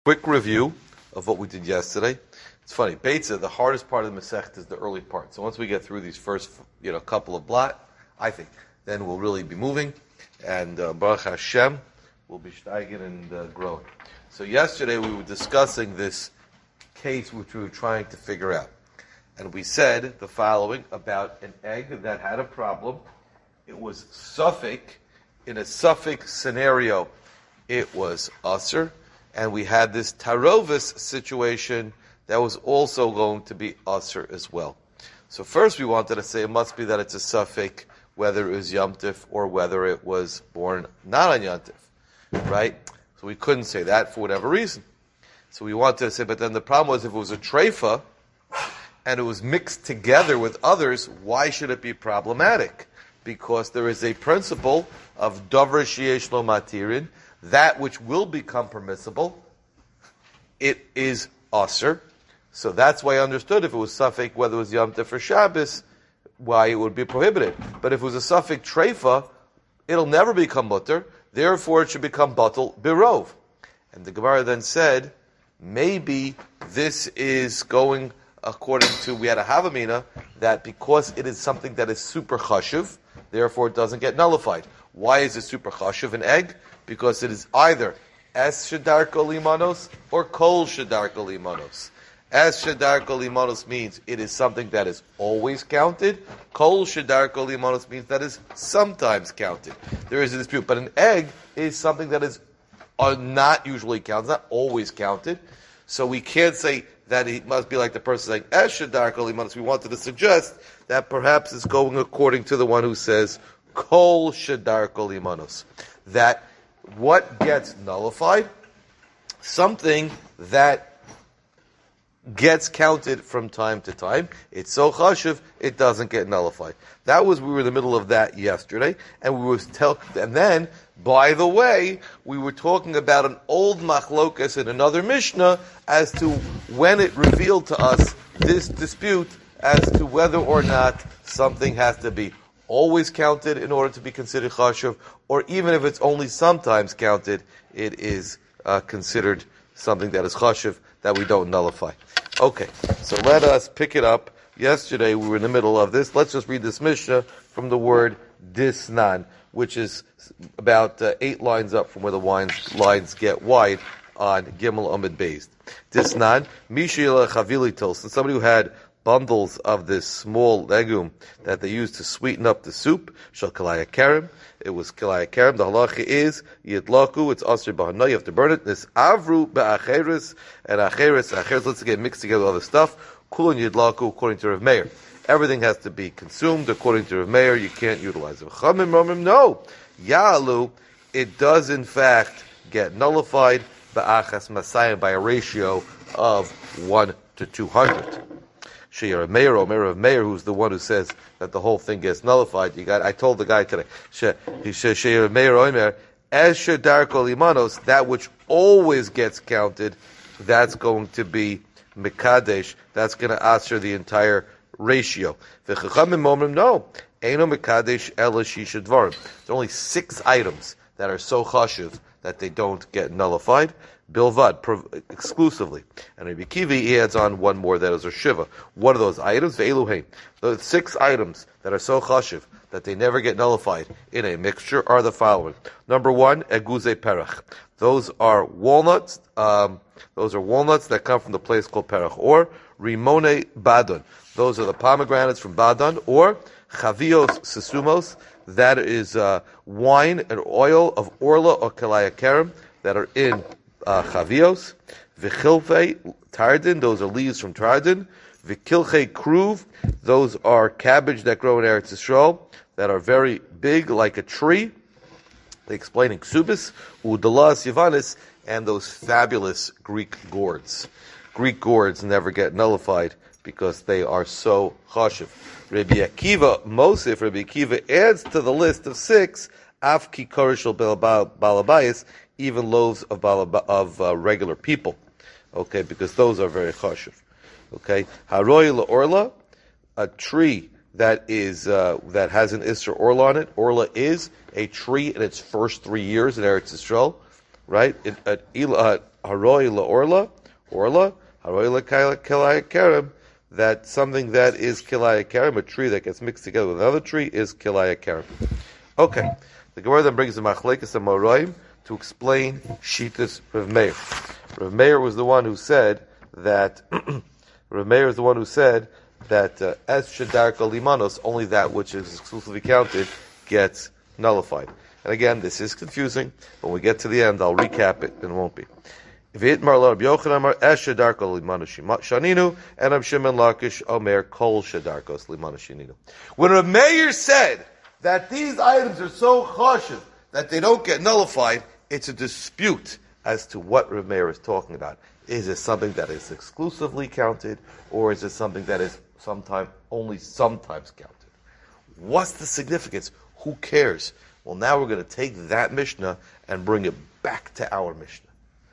Quick review of what we did yesterday. It's funny, Beitza, the hardest part of the Masechet is the early part. So once we get through these first, couple of blot, I think, then we'll really be moving, and Baruch Hashem will be steiging and growing. So yesterday we were discussing this case which we were trying to figure out. And we said the following about an egg that had a problem. It was suffix. In a suffix scenario, it was usher. And we had this tarovis situation that was also going to be usher as well. So first we wanted to say it must be that it's a suffix, whether it was Yom Tif or whether it was born not on Yom Tif, right? So we couldn't say that for whatever reason. So we wanted to say, but then the problem was if it was a treifa and it was mixed together with others, why should it be problematic? Because there is a principle of davar sheyesh lo matirin, that which will become permissible, it is aser. So that's why I understood if it was suffix, whether it was Yom Tov or Shabbos, why it would be prohibited. But if it was a suffix treifa, it'll never become mutter, therefore it should become batel birov. And the Gemara then said, maybe this is going according to, we had a Havamina, that because it is something that is super chashuv, therefore it doesn't get nullified. Why is it super chashuv, an egg? Because it is either es shedarko limanos or kol shedarko limanos. Es shedarko limanos means it is something that is always counted. Kol shedarko limanos means that is sometimes counted. There is a dispute, but an egg is something that is not usually counted, not always counted. So we can't say that it must be like the person saying es shedarko limanos. We wanted to suggest that perhaps it's going according to the one who says kol shedarko limanos. That what gets nullified? Something that gets counted from time to time. It's so chashuv, it doesn't get nullified. We were in the middle of that yesterday, and and then, by the way, we were talking about an old machlokas in another Mishnah as to when it revealed to us this dispute as to whether or not something has to be always counted in order to be considered chashuv, or even if it's only sometimes counted, it is considered something that is chashuv that we don't nullify. Okay, so let us pick it up. Yesterday we were in the middle of this. Let's just read this Mishnah from the word disnan, which is about 8 lines up from where the lines get wide on Gimel Amid Beis. Disnan, Mishila Chavilitos, and somebody who had bundles of this small legume that they used to sweeten up the soup. Shal kalaya karim. It was kalaya karim. The halacha is yitlaku. It's asr b'hana. You have to burn it. This avru be'acheres and acheres. Let's get mixed together with other stuff. Kulon yitlaku according to Rav Meir. Everything has to be consumed according to Rav Meir. You can't utilize it. Chamim romim no. Ya'alu. It does in fact get nullified be'achas masayim by a ratio of 1 to 200. Sheir Meir, or Meir of Meir, who's the one who says that the whole thing gets nullified. I told the guy today, he says, Sheir Meir Omer, as Shedarko Limanos, that which always gets counted, that's going to be Mekadesh, that's going to answer the entire ratio. V'chachamim omrim, no, Eino Mekadesh Ela Shisha Dvarim. There's only 6 items that are so chashuv that they don't get nullified. Bilvad, exclusively. And Rabbi Kiva, he adds on one more, that is a shiva. One of those items, ve'eluheim. The 6 items that are so chashiv that they never get nullified in a mixture are the following. Number 1, eguze perach. Those are walnuts. That come from the place called Perach. Or rimone badon. Those are the pomegranates from Badon. Or chavios sesumos. That is wine and oil of orla or kalaya kerem that are in chavios. V'chilfei tardin, those are leaves from tardin. V'kilchei kruv, those are cabbage that grow in Eretz Yisrael that are very big like a tree. They explain in Ksubis, udalas yavanis, and those fabulous Greek gourds. Greek gourds never get nullified because they are so chashiv. Rabbi Akiva adds to the list of 6, afki korishal balabayis, even loaves of regular people. Okay, because those are very chashiv. Okay, haroy la'orla, a tree that is that has an Isser Orla on it. Orla is a tree in its first 3 years in Eretz Yisrael, right? Haroi la orla, haroi la kilaya kerem, that something that is kilaya kerem, a tree that gets mixed together with another tree, is kilaya kerem. Okay, the Gemara then brings the Machlekes and Moraim to explain Shitas Rav Meir. Rav Meir was the one who said that as Shadarka Limanos, only that which is exclusively counted gets nullified. And again, this is confusing. When we get to the end, I'll recap it, and it won't be. If it mar Rabbi Yochanan es Shadarka Limanos Shaninu, and Rabbi Shimon Lakish Omer Kol Shadarkos Limanos Shaninu. When Rav Meir said that these items are so chashuv that they don't get nullified, it's a dispute as to what Rav Meir is talking about. Is it something that is exclusively counted, or is it something that is only sometimes counted? What's the significance? Who cares? Well, now we're going to take that Mishnah and bring it back to our Mishnah.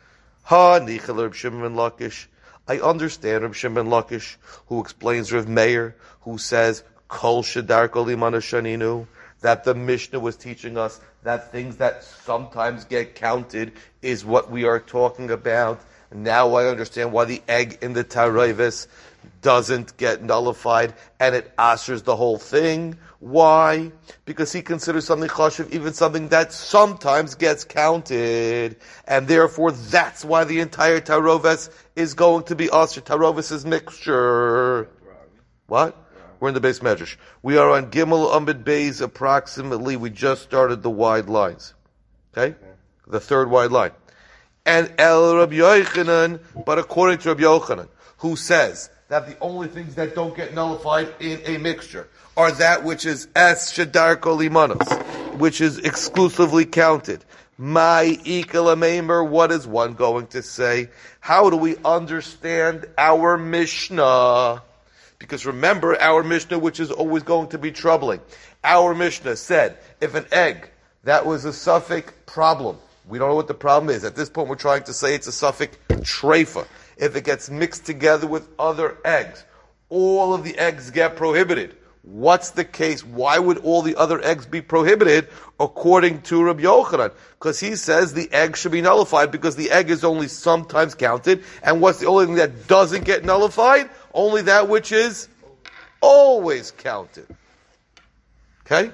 Nichel Reb Shimon Lakish. I understand Reb Shimon Lakish, who explains Rav Meir, who says Kol Shadarko Limana Shaninu, that the Mishnah was teaching us that things that sometimes get counted is what we are talking about. Now I understand why the egg in the Taroivis doesn't get nullified and it asers the whole thing. Why? Because he considers something chashuv, even something that sometimes gets counted, and therefore that's why the entire Tarovis is going to be aser. Tarovis is mixture. What? We're in the base medrash. We are on Gimel Amid Beis approximately. We just started the wide lines. Okay? The third wide line. And El Rabbi Yochanan, but according to Rabbi Yochanan, who says that the only things that don't get nullified in a mixture are that which is Es Shadarko Limanos, which is exclusively counted. My Ikalamemer, what is one going to say? How do we understand our Mishnah? Because remember our Mishnah, which is always going to be troubling. Our Mishnah said, if an egg, that was a suffix problem. We don't know what the problem is. At this point, we're trying to say it's a suffix treifa. If it gets mixed together with other eggs, all of the eggs get prohibited. What's the case? Why would all the other eggs be prohibited according to Rabbi Yochanan? Because he says the egg should be nullified because the egg is only sometimes counted. And what's the only thing that doesn't get nullified? Only that which is always counted. Okay?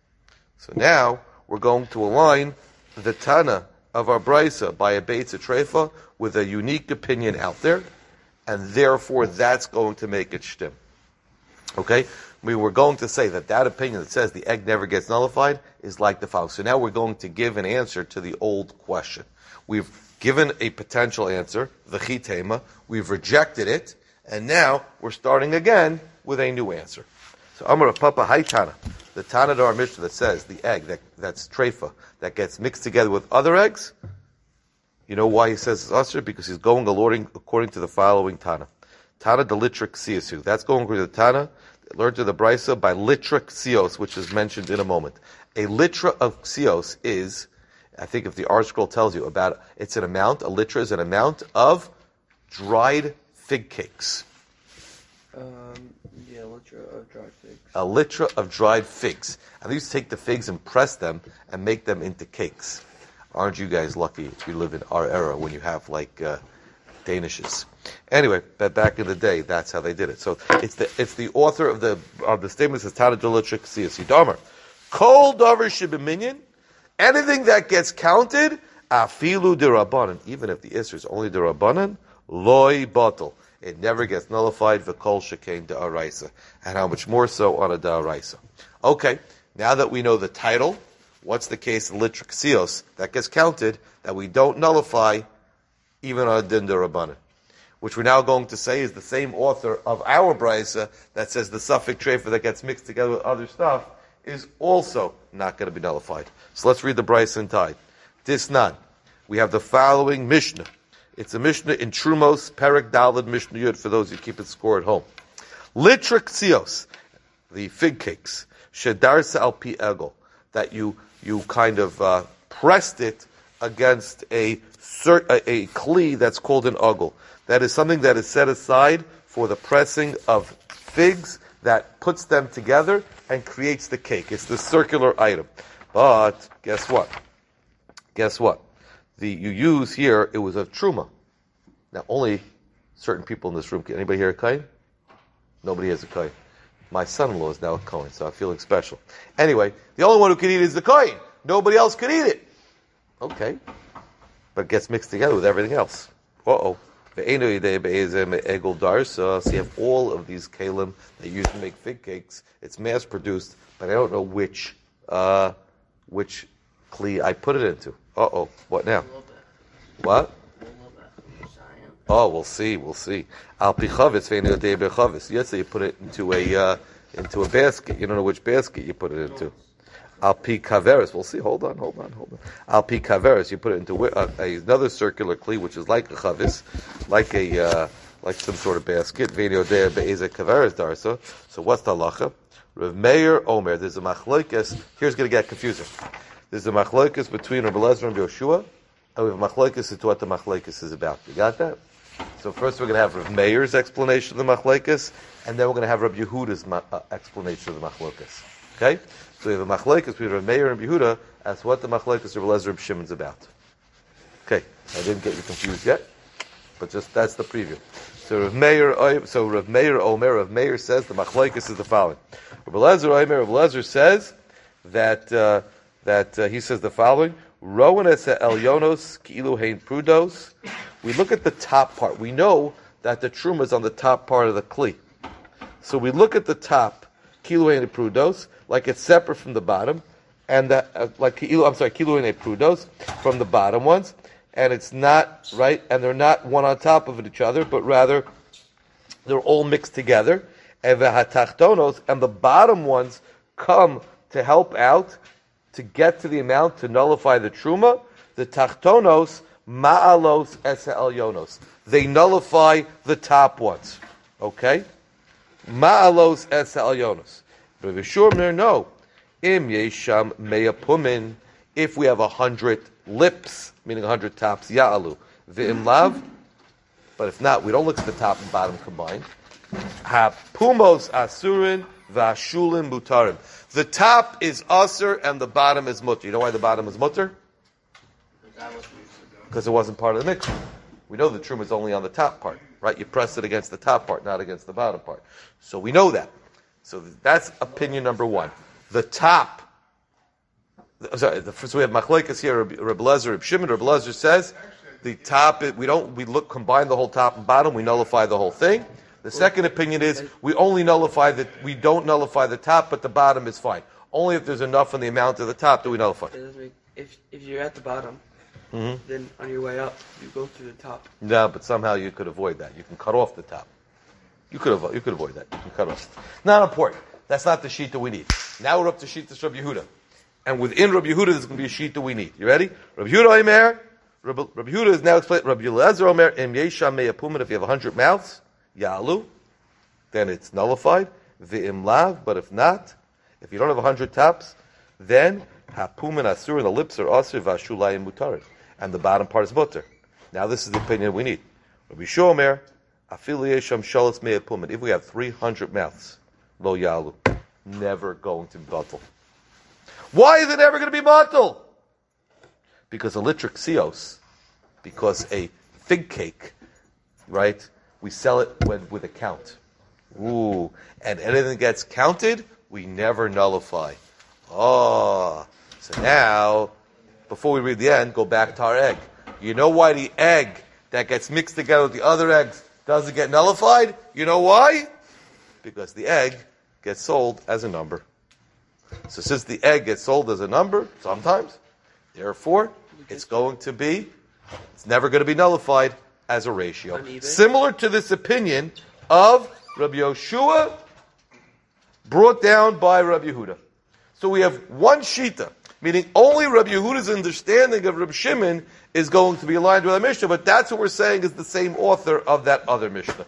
So now we're going to align the Tana of our Brisa by a Beitza Treifa with a unique opinion out there, and therefore that's going to make it shtim. Okay? We were going to say that opinion that says the egg never gets nullified is like the following. So now we're going to give an answer to the old question. We've given a potential answer, the chitema, we've rejected it, and now we're starting again with a new answer. So Amar Papa Haitana, the Tana to our Mishnah that says the egg that's treifa that gets mixed together with other eggs. You know why he says it's usher? Because he's going according to the following Tana. Tana de litra ksiasu. That's going according to the Tana, learned to the Brisa by litra ksios, which is mentioned in a moment. A litra of ksios is, I think if the R scroll tells you about, it's an amount, a litra is an amount of dried fig cakes. A litra of dried figs. A litra of dried figs. And they used to take the figs and press them and make them into cakes. Aren't you guys lucky if you live in our era when you have like Danishes? Anyway, but back in the day, that's how they did it. So it's the author of the statement says Tana de litra ksias yidamar. Kol davar shibaminyan. Anything that gets counted, afilu derabanan. Even if the isser is only derabanan, loy batal. It never gets nullified, v'kol shekain da'araisa. And how much more so on a da'araisa. Okay, now that we know the title, what's the case of litra ksios that gets counted, that we don't nullify, even on a din derabanan? Which we're now going to say is the same author of our brisa that says the suffix treifa that gets mixed together with other stuff is also not going to be nullified. So let's read the brisa in tide. Disnan. We have the following Mishnah. It's a Mishnah in Trumos, Perek Daled Mishnah Yud, for those who keep it score at home. Litra ksios, the fig cakes, shedarsa al pi egel, that you kind of pressed it against a kli that's called an egel. That is something that is set aside for the pressing of figs that puts them together and creates the cake. It's the circular item. But guess what? you use here, it was a truma. Now, only certain people in this room, can anybody here a kohen? Nobody has a kohen. My son-in-law is now a kohen, so I'm feeling special. Anyway, the only one who can eat it is the kohen. Nobody else could eat it. Okay. But it gets mixed together with everything else. Uh-oh. So you have all of these kalim that you use to make fig cakes. It's mass-produced, but I don't know which kli I put it into. Uh-oh. What now? What? Oh, we'll see. Al pichavis ve'enu yodei bechavis. Yes, so you put it into a basket. You don't know which basket you put it into. Al pi kaveris. We'll see. Hold on. Al pi kaveris. You put it into another circular kli, which is like a chavis, like some sort of basket. Ve'enu yodei be'ezeh kaveris darsa. So what's the halacha? Rav Meir Omer. There's a machlokes. Here's going to get confusing. There's a machlokes between Rabbi Elazar and Yoshua. And we have machlokes to what the machlokes is about. You got that? So first we're going to have Rav Meir's explanation of the machlokes, and then we're going to have Rabbi Yehuda's explanation of the machlokes. Okay? So we have a machlokes between Rav Meir and Rabbi Yehuda as to what the machlokes of Rabbi Elazar and Shimon's about. Okay, I didn't get you confused yet, but just that's the preview. So Rav Meir Omer, Rav Meir says the machlokes is the following. Rabbi Elazar says that he says the following. Rowan es elyonos ki'ilu hein prudos. We look at the top part. We know that the truma is on the top part of the kli. So we look at the top, ki'ilu hein prudos, like it's separate from the bottom, and that ki'ilu hein prudos from the bottom ones, and it's not right, and they're not one on top of each other, but rather they're all mixed together. And the bottom ones come to help out, to get to the amount, to nullify the truma. The tachtonos, ma'alos esa elyonos. They nullify the top ones. Okay? Ma'alos esa elyonos. But Vishur no. Im yesham meya pumin. If we have 100 lips, meaning 100 tops, ya'alu. V'im lav. But if not, we don't look at the top and bottom combined. Ha-pumos asurin v'ashulin mutarim. The top is usr and the bottom is mutter. You know why the bottom is mutter? Because it wasn't part of the mixture. We know the truma is only on the top part, right? You press it against the top part, not against the bottom part. So we know that. So that's opinion number one. The top. So we have machlokes here. Rabbi Elazar, Rabbi Shimon. Rabbi Elazar says the top. We combine the whole top and bottom. We nullify the whole thing. The second opinion is we only nullify we don't nullify the top, but the bottom is fine. Only if there's enough in the amount of the top do we nullify. If you're at the bottom, then on your way up, you go through the top. No, but somehow you could avoid that. You can cut off the top. You could avoid that. You can cut off. Not important. That's not the sheet that we need. Now we're up to sheet Rabbi Yehuda. And within Rabbi Yehuda, there's going to be a sheet that we need. You ready? Rabbi Yehuda Omer. Rabbi Yehuda is now explained. Rabbi Elazar Omer, Im Yesham Me'apumin, if you have 100 mouths, Ya'alu, then it's nullified. V'im lav, but if not, if you don't have 100 tops, then hapumin asur, and the lips are asur, v'ashulayim mutarid, and the bottom part is mutter. Now this is the opinion we need. Rabbi Shomer, afilu yesham shalos me'apumin. If we have 300 mouths, lo ya'alu, never going to be batal. Why is it never going to be batal? Because a litric sios, because a fig cake, right? We sell it with a count. Ooh. And anything that gets counted, we never nullify. Oh. So now, before we read the end, go back to our egg. You know why the egg that gets mixed together with the other eggs doesn't get nullified? You know why? Because the egg gets sold as a number. So since the egg gets sold as a number, sometimes, therefore, it's never going to be nullified as a ratio. Similar to this opinion of Rabbi Yoshua, brought down by Rabbi Yehuda. So we have one shita, meaning only Rabbi Yehuda's understanding of Rabbi Shimon is going to be aligned with our Mishnah, but that's what we're saying is the same author of that other Mishnah.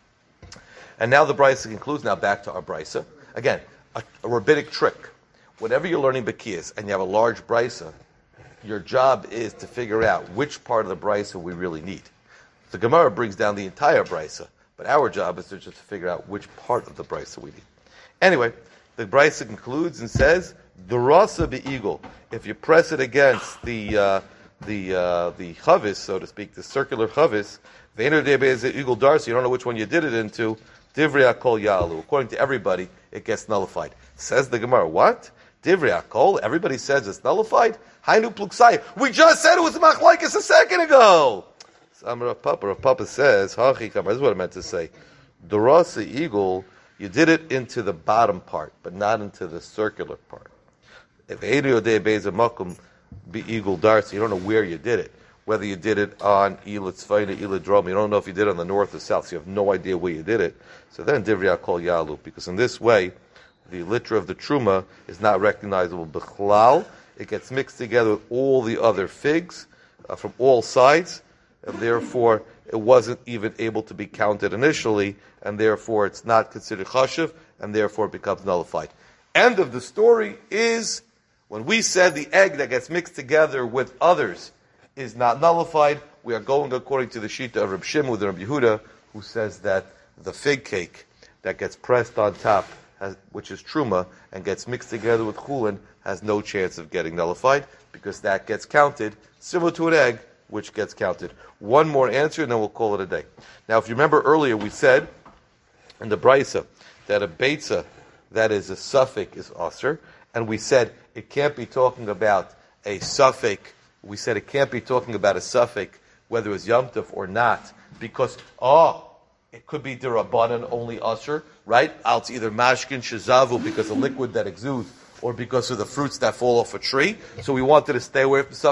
And now the Brisa concludes, now back to our Brisa. Again, a rabbinic trick. Whenever you're learning Bekiyas and you have a large Brisa, your job is to figure out which part of the Brisa we really need. The Gemara brings down the entire Brisa, but our job is to just figure out which part of the Brisa we need. Anyway, the Brisa concludes and says, "The rasa be'igul." If you press it against the chavis, so to speak, the circular chavis. Ve'enu de'beze igul dar, so you don't know which one you did it into. Divrei akol yalu. According to everybody, it gets nullified. Says the Gemara, what? Divrei akol? Everybody says it's nullified? Hainu pluksai. We just said it was machlokes a second ago. So Rav Papa says, Hachi kamar. This is what I meant to say. Dorasa eagle, you did it into the bottom part, but not into the circular part. If Eirio de Beza Makum be eagle darts, you don't know where you did it. Whether you did it on Ila Tzvayna, Ila Drom, you don't know if you did it on the north or south, so you have no idea where you did it. So then Divrei Akol Yalu, because in this way, the liter of the Truma is not recognizable B'chlal. It gets mixed together with all the other figs from all sides, and therefore it wasn't even able to be counted initially, and therefore it's not considered chashuv, and therefore it becomes nullified. End of the story is, when we said the egg that gets mixed together with others is not nullified, we are going according to the Shita of Reb Shimon with Reb Yehuda, who says that the fig cake that gets pressed on top, which is truma, and gets mixed together with chulin, has no chance of getting nullified, because that gets counted, similar to an egg, which gets counted. One more answer, and then we'll call it a day. Now, if you remember earlier, we said in the Brisa that a beitza that is a suffix is aser, and we said it can't be talking about a suffix. We said it can't be talking about a suffix, whether it's Yom Tov or not, because, it could be derabanan only aser, right? It's either mashkin shazavu because of liquid that exudes, or because of the fruits that fall off a tree. So we wanted to stay away from suffix.